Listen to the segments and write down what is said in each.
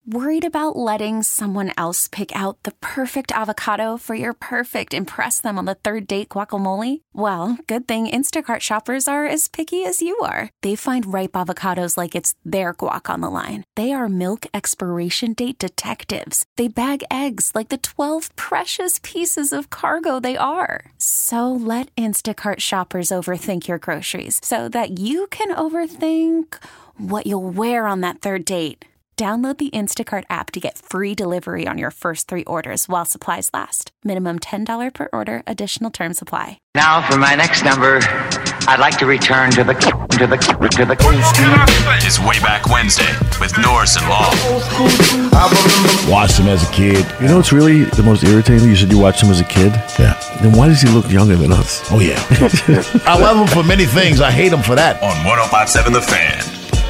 Worried about letting someone else pick out the perfect avocado for your perfect impress them on the third date guacamole? Well, good thing Instacart shoppers are as picky as you are. They find ripe avocados like it's their guac on the line. They are milk expiration date detectives. They bag eggs like the 12 precious pieces of cargo they are. So let Instacart shoppers overthink your groceries so that you can overthink what you'll wear on that third date. Download the Instacart app to get free delivery on your first 3 orders while supplies last. Minimum $10 per order. Additional terms apply. Now, for my next number, I'd like to return to the It's Way Back Wednesday with Norris and Long. Watched him as a kid. You know what's really the most irritating? You said you watched him as a kid? Yeah. Then why does he look younger than us? Oh, yeah. I love him for many things. I hate him for that. On 105.7 The Fan.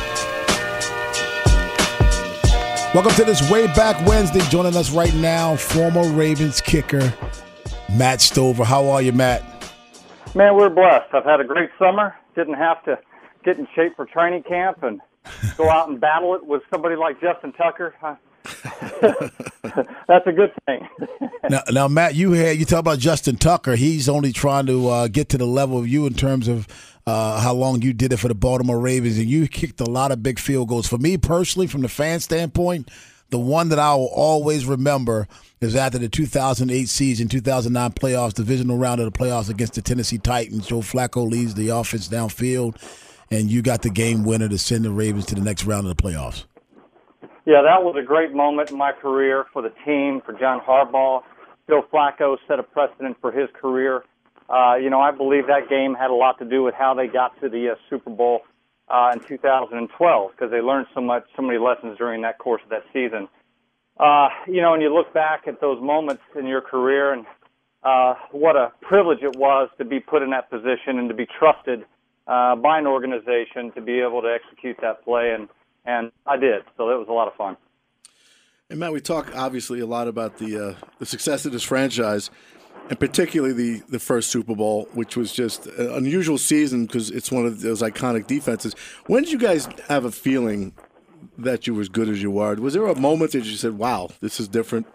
Welcome to this Way Back Wednesday. Joining us right now, former Ravens kicker, Matt Stover. How are you, Matt? Man, we're blessed. I've had a great summer. Didn't have to get in shape for training camp and go out and battle it with somebody like Justin Tucker. That's a good thing. now, Matt, you talk about Justin Tucker. He's only trying to get to the level of you in terms of how long you did it for the Baltimore Ravens, and you kicked a lot of big field goals. For me personally, from the fan standpoint, the one that I will always remember is after the 2008 season, 2009 playoffs, divisional round of the playoffs against the Tennessee Titans. Joe Flacco leads the offense downfield, and you got the game winner to send the Ravens to the next round of the playoffs. Yeah, that was a great moment in my career for the team, for John Harbaugh. Joe Flacco set a precedent for his career. I believe that game had a lot to do with how they got to the Super Bowl in 2012 because they learned so many lessons during that course of that season. And you look back at those moments in your career and what a privilege it was to be put in that position and to be trusted by an organization to be able to execute that play, and I did. So it was a lot of fun. And Matt, we talk obviously a lot about the success of this franchise, and particularly the first Super Bowl, which was just an unusual season because it's one of those iconic defenses. When did you guys have a feeling that you were as good as you were? Was there a moment that you said, wow, this is different?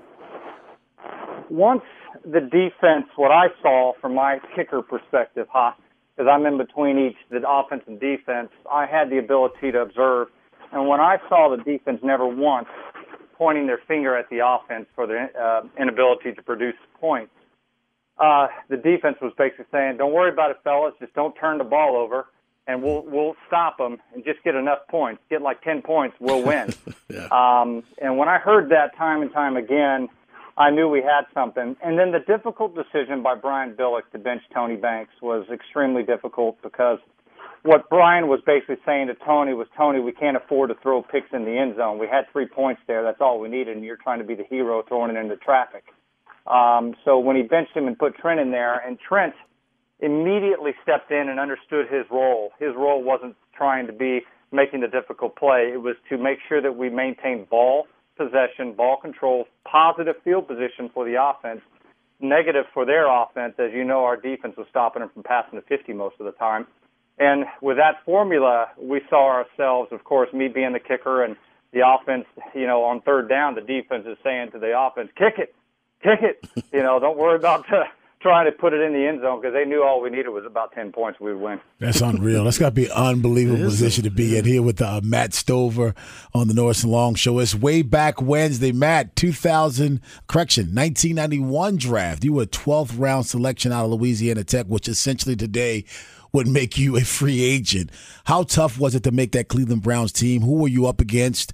Once the defense, what I saw from my kicker perspective, because I'm in between the offense and defense, I had the ability to observe. And when I saw the defense never once pointing their finger at the offense for their inability to produce points, the defense was basically saying, don't worry about it, fellas. Just don't turn the ball over, and we'll stop them and just get enough points. Get like 10 points, we'll win. Yeah. And when I heard that time and time again, I knew we had something. And then the difficult decision by Brian Billick to bench Tony Banks was extremely difficult because what Brian was basically saying to Tony was, Tony, we can't afford to throw picks in the end zone. We had 3 points there. That's all we needed, and you're trying to be the hero throwing it into traffic. So when he benched him and put Trent in there, and Trent immediately stepped in and understood his role. His role wasn't trying to be making the difficult play. It was to make sure that we maintained ball possession, ball control, positive field position for the offense, negative for their offense. As you know, our defense was stopping them from passing to 50 most of the time. And with that formula, we saw ourselves, of course, me being the kicker and the offense, on third down, the defense is saying to the offense, kick it. Don't worry about trying to put it in the end zone because they knew all we needed was about 10 points. We would win. That's unreal. That's got to be an unbelievable position to be in here with Matt Stover on the Norris and Long Show. It's Way Back Wednesday. Matt, 1991 draft. You were a 12th round selection out of Louisiana Tech, which essentially today would make you a free agent. How tough was it to make that Cleveland Browns team? Who were you up against?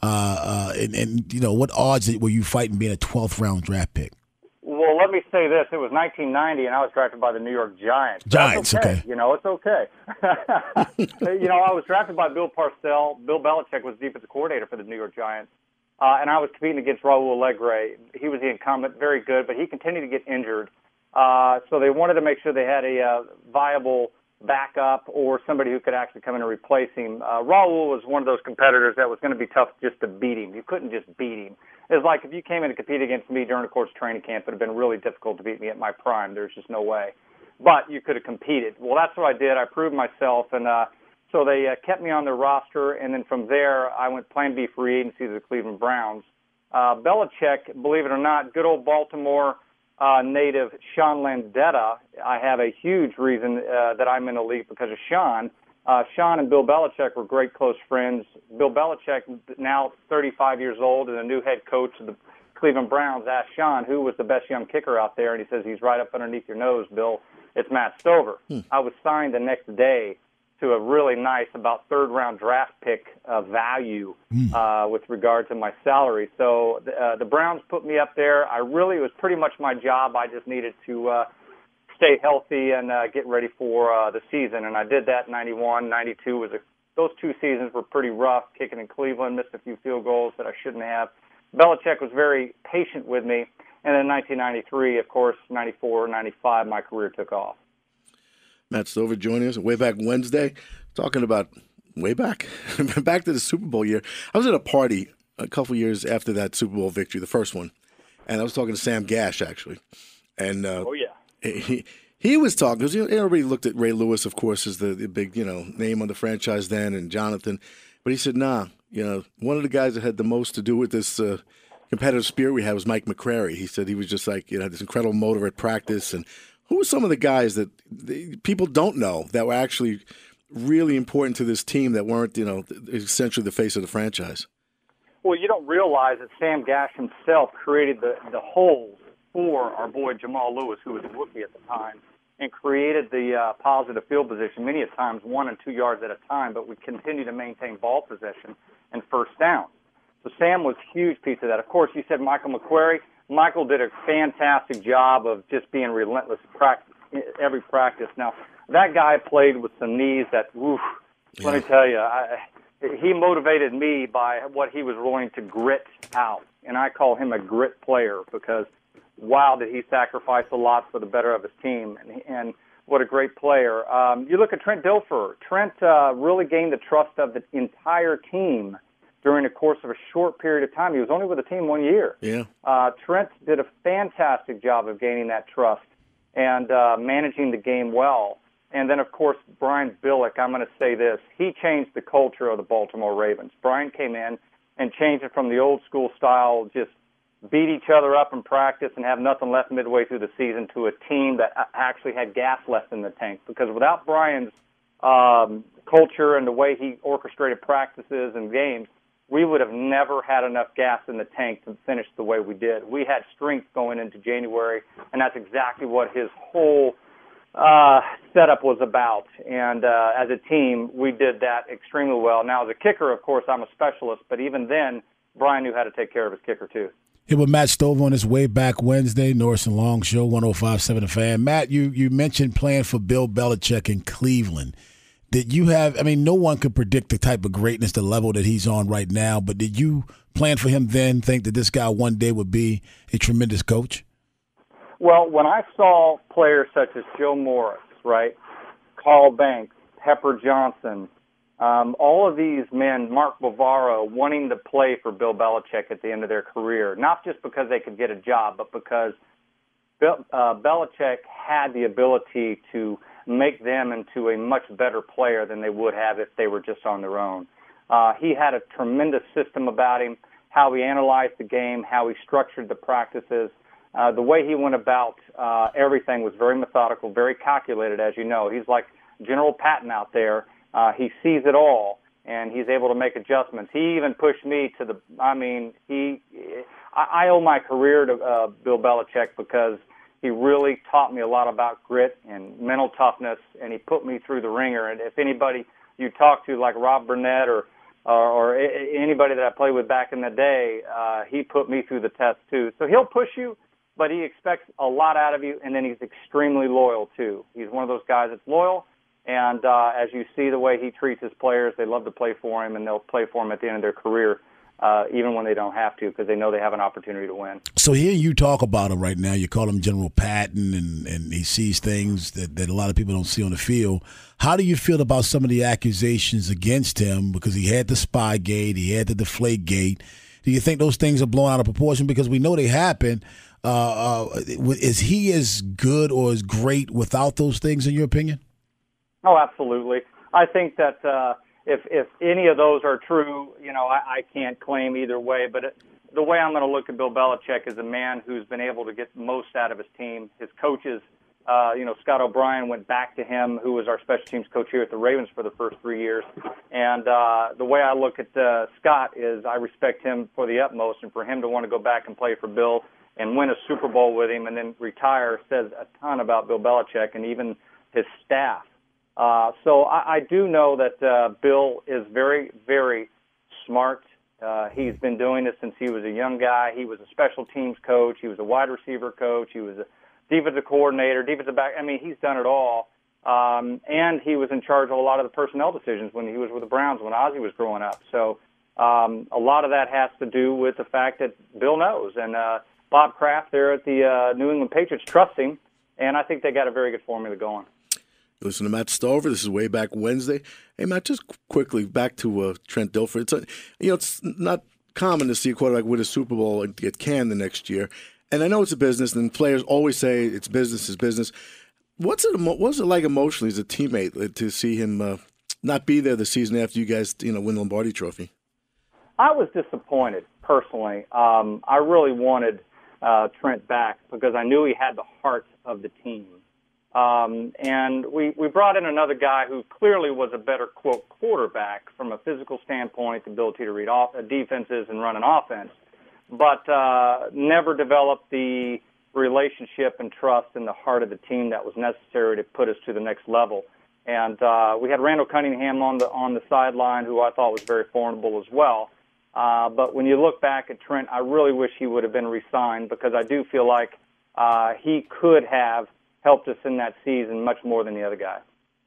What odds were you fighting being a 12th round draft pick? Well, let me say this. It was 1990, and I was drafted by the New York Giants. Giants, okay. It's okay. I was drafted by Bill Parcells. Bill Belichick was defensive coordinator for the New York Giants, and I was competing against Raul Allegre. He was the incumbent, very good, but he continued to get injured. So they wanted to make sure they had a viable backup or somebody who could actually come in and replace him. Raul was one of those competitors that was going to be tough just to beat him. You couldn't just beat him. It was like if you came in to compete against me during the course of training camp, it would have been really difficult to beat me at my prime. There's just no way. But you could have competed. Well, that's what I did. I proved myself, and So they kept me on their roster, and then from there, I went Plan B free agency to the Cleveland Browns. Belichick, believe it or not, good old Baltimore native Sean Landeta. I have a huge reason that I'm in the league because of Sean. Sean and Bill Belichick were great close friends. Bill Belichick, now 35 years old and a new head coach of the Cleveland Browns, asked Sean who was the best young kicker out there, and he says, he's right up underneath your nose, Bill. It's Matt Stover. I was signed the next day to a really nice, about third-round draft pick value with regard to my salary. So the Browns put me up there. It was pretty much my job. I just needed to stay healthy and get ready for the season, and I did that in 91. 92 those 2 seasons were pretty rough, kicking in Cleveland, missed a few field goals that I shouldn't have. Belichick was very patient with me, and then 1993, of course, 94, 95, my career took off. Matt Stover joining us way back Wednesday, talking about way back, back to the Super Bowl year. I was at a party a couple years after that Super Bowl victory, the first one, and I was talking to Sam Gash, actually. And he was talking, because everybody looked at Ray Lewis, of course, as the big name on the franchise then, and Jonathan. But he said, nah, one of the guys that had the most to do with this competitive spirit we had was Mike McCrary. He said he was just like, had this incredible motor at practice. And who were some of the guys that people don't know that were actually really important to this team that weren't, essentially the face of the franchise? Well, you don't realize that Sam Gash himself created the holes for our boy Jamal Lewis, who was a rookie at the time, and created the positive field position, many a times 1 and 2 yards at a time, but we continue to maintain ball possession and first down. So Sam was a huge piece of that. Of course, you said Michael McQuarrie. Michael did a fantastic job of just being relentless every practice. Now, that guy played with some knees that, let me tell you, he motivated me by what he was willing to grit out. And I call him a grit player because, wow, did he sacrifice a lot for the better of his team. And what a great player. You look at Trent Dilfer. Trent really gained the trust of the entire team during the course of a short period of time. He was only with the team 1 year. Yeah. Trent did a fantastic job of gaining that trust and managing the game well. And then, of course, Brian Billick, I'm going to say this. He changed the culture of the Baltimore Ravens. Brian came in and changed it from the old school style, just beat each other up in practice and have nothing left midway through the season, to a team that actually had gas left in the tank. Because without Brian's culture and the way he orchestrated practices and games, we would have never had enough gas in the tank to finish the way we did. We had strength going into January, and that's exactly what his whole setup was about. And as a team, we did that extremely well. Now, as a kicker, of course, I'm a specialist, but even then, Brian knew how to take care of his kicker, too. Here with Matt Stover on his Way Back Wednesday, Norris and Long Show, 105.7 The Fan. Matt, you mentioned playing for Bill Belichick in Cleveland. Did you have, no one could predict the type of greatness, the level that he's on right now, but did you plan for him then, think that this guy one day would be a tremendous coach? Well, when I saw players such as Joe Morris, right, Carl Banks, Pepper Johnson, all of these men, Mark Bavaro, wanting to play for Bill Belichick at the end of their career, not just because they could get a job, but because Belichick had the ability to make them into a much better player than they would have if they were just on their own. He had a tremendous system about him, how he analyzed the game, how he structured the practices. The way he went about everything was very methodical, very calculated, as you know. He's like General Patton out there. He sees it all, and he's able to make adjustments. He even pushed me to the – I owe my career to Bill Belichick because he really taught me a lot about grit and mental toughness, and he put me through the ringer. And if anybody you talk to, like Rob Burnett or anybody that I played with back in the day, he put me through the test too. So he'll push you, but he expects a lot out of you, and then he's extremely loyal too. He's one of those guys that's loyal, and as you see the way he treats his players, they love to play for him, and they'll play for him at the end of their career. Even when they don't have to, because they know they have an opportunity to win. So here you talk about him right now. You call him General Patton, and he sees things that a lot of people don't see on the field. How do you feel about some of the accusations against him? Because he had the Spygate, he had the Deflategate. Do you think those things are blown out of proportion? Because we know they happen. Is he as good or as great without those things, in your opinion? Oh, absolutely. I think that if any of those are true, I can't claim either way. But the way I'm going to look at Bill Belichick is a man who's been able to get the most out of his team. His coaches, Scott O'Brien went back to him, who was our special teams coach here at the Ravens for the first 3 years. And the way I look at Scott is I respect him for the utmost, and for him to want to go back and play for Bill and win a Super Bowl with him and then retire says a ton about Bill Belichick and even his staff. So I do know that Bill is very, very smart. He's been doing this since he was a young guy. He was a special teams coach. He was a wide receiver coach. He was a defensive coordinator, defensive back. I mean, he's done it all. And he was in charge of a lot of the personnel decisions when he was with the Browns, when Ozzie was growing up. So a lot of that has to do with the fact that Bill knows. And Bob Kraft there at the New England Patriots trust him, and I think they got a very good formula going. You listen to Matt Stover. This is Way Back Wednesday. Hey, Matt, just quickly back to Trent Dilfer. It's not common to see a quarterback win a Super Bowl and get canned the next year. And I know it's a business, and players always say it's business is business. What's it like emotionally as a teammate to see him not be there the season after you guys win the Lombardi Trophy? I was disappointed personally. I really wanted Trent back because I knew he had the heart of the team. And we brought in another guy who clearly was a better, quote, quarterback from a physical standpoint, the ability to read defenses and run an offense, but never developed the relationship and trust in the heart of the team that was necessary to put us to the next level. And we had Randall Cunningham on the sideline, who I thought was very formidable as well. But when you look back at Trent, I really wish he would have been re-signed because I do feel like he could have helped us in that season much more than the other guy.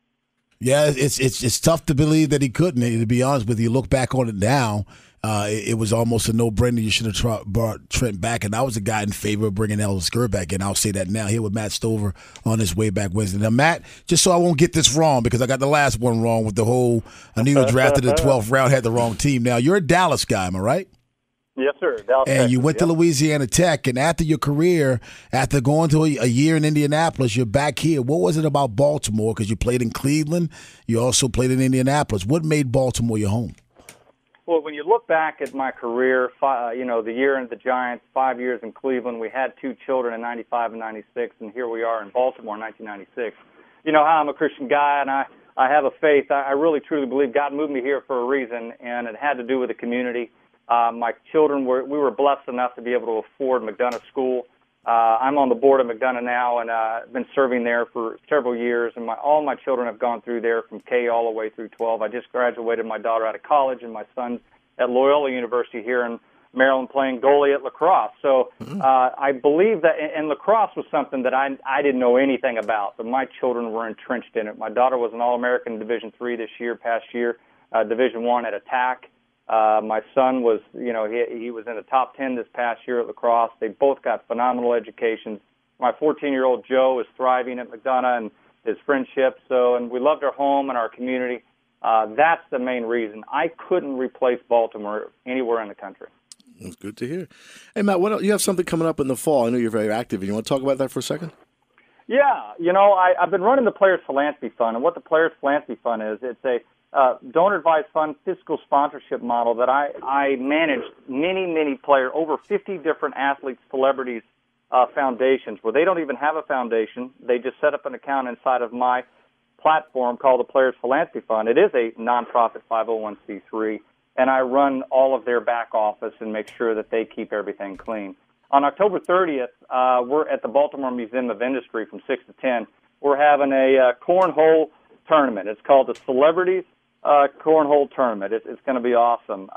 Yeah, it's tough to believe that he couldn't. To be honest with you, look back on it now, it was almost a no-brainer. You should have brought Trent back, and I was a guy in favor of bringing Ellis Gurr back, and I'll say that now here with Matt Stover on his Way Back Wednesday. Now, Matt, just so I won't get this wrong, because I got the last one wrong with the whole Anino drafted in the 12th round, had the wrong team. Now, you're a Dallas guy, am I right? Yes, sir. Dallas, and Texas, you went to yep. Louisiana Tech, and after your career, after going to a year in Indianapolis, you're back here. What was it about Baltimore? Because you played in Cleveland, you also played in Indianapolis. What made Baltimore your home? Well, when you look back at my career, the year in the Giants, 5 years in Cleveland, we had 2 children in 95 and 96, and here we are in Baltimore in 1996. You know how I'm a Christian guy, and I have a faith. I really, truly believe God moved me here for a reason, and it had to do with the community. My children we were blessed enough to be able to afford McDonough School. I'm on the board of McDonough now, and I've been serving there for several years. And all my children have gone through there from K all the way through 12. I just graduated my daughter out of college, and my son at Loyola University here in Maryland playing goalie at lacrosse. So I believe that, and lacrosse was something that I didn't know anything about, but my children were entrenched in it. My daughter was an All-American in Division III past year, Division I at Attack. My son was, he was in the top 10 this past year at lacrosse. They both got phenomenal educations. My 14-year-old Joe is thriving at McDonough and his friendship. And we loved our home and our community. That's the main reason. I couldn't replace Baltimore anywhere in the country. That's good to hear. Hey, Matt, what else? You have something coming up in the fall. I know you're very active. You want to talk about that for a second? Yeah. I've been running the Players Philanthropy Fund. And what the Players Philanthropy Fund is, it's a donor advised fund fiscal sponsorship model that I managed many players, over 50 different athletes, celebrities, foundations where they don't even have a foundation. They just set up an account inside of my platform called the Players Philanthropy Fund. It is a nonprofit 501c3, and I run all of their back office and make sure that they keep everything clean. On October 30th, we're at the Baltimore Museum of Industry from 6 to 10. We're having a cornhole tournament. It's called the Celebrities Cornhole Tournament. It's going to be awesome.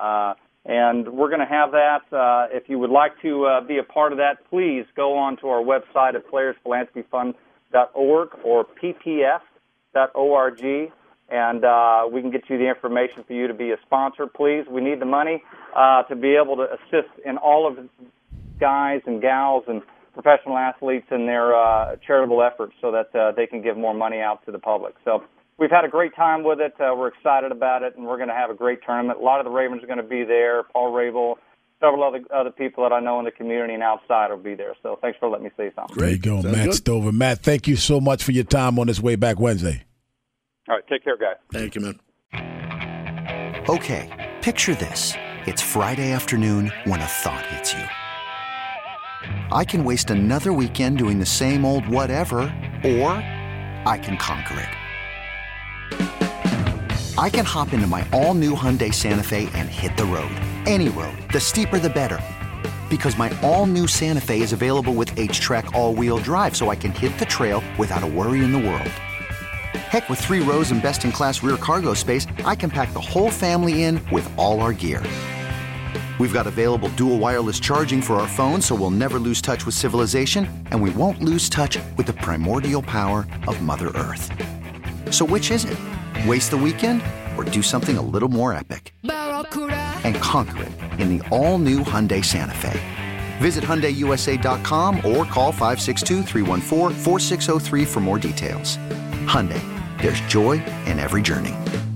And we're going to have that. If you would like to be a part of that, please go on to our website at playersphilanthropyfund.org or ppf.org, and we can get you the information for you to be a sponsor. Please, we need the money to be able to assist in all of the guys and gals and professional athletes in their charitable efforts so that they can give more money out to the public. So we've had a great time with it. We're excited about it, and we're going to have a great tournament. A lot of the Ravens are going to be there. Paul Rabel, several other people that I know in the community and outside will be there. So thanks for letting me say something. There you go, Matt Stover. Matt, thank you so much for your time on this Way Back Wednesday. All right, take care, guys. Thank you, man. Okay, picture this. It's Friday afternoon when a thought hits you. I can waste another weekend doing the same old whatever, or I can conquer it. I can hop into my all-new Hyundai Santa Fe and hit the road. Any road. The steeper, the better. Because my all-new Santa Fe is available with H-Track all-wheel drive, so I can hit the trail without a worry in the world. Heck, with 3 rows and best-in-class rear cargo space, I can pack the whole family in with all our gear. We've got available dual wireless charging for our phones, so we'll never lose touch with civilization, and we won't lose touch with the primordial power of Mother Earth. So which is it? Waste the weekend or do something a little more epic? And conquer it in the all-new Hyundai Santa Fe. Visit HyundaiUSA.com or call 562-314-4603 for more details. Hyundai, there's joy in every journey.